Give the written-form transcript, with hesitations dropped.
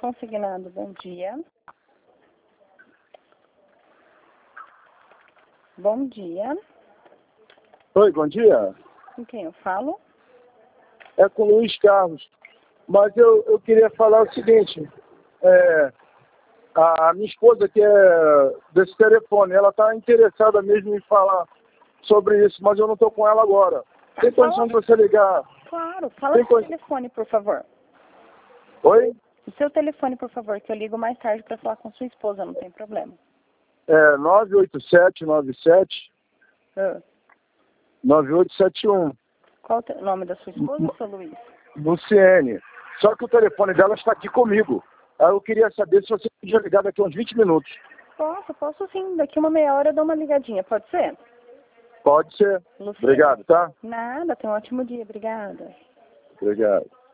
consignado, bom dia. Bom dia. Oi, bom dia. Com quem eu falo? É com o Luiz Carlos. Mas eu queria falar o seguinte, a minha esposa que é desse telefone, ela está interessada mesmo em falar sobre isso, mas eu não estou com ela agora. Tem condição de você ligar? Claro, fala o seu telefone, por favor. Oi? O seu telefone, por favor, que eu ligo mais tarde para falar com sua esposa, não tem problema. É 98797 Ah. 9871. Qual o nome da sua esposa, seu Luiz? Luciene. Só que o telefone dela está aqui comigo. Aí eu queria saber se você podia ligar daqui a uns 20 minutos. Posso sim. Daqui uma meia hora eu dou uma ligadinha, pode ser? Pode ser. Luciene. Obrigado, tá? Nada, tenha um ótimo dia, obrigada. Obrigado.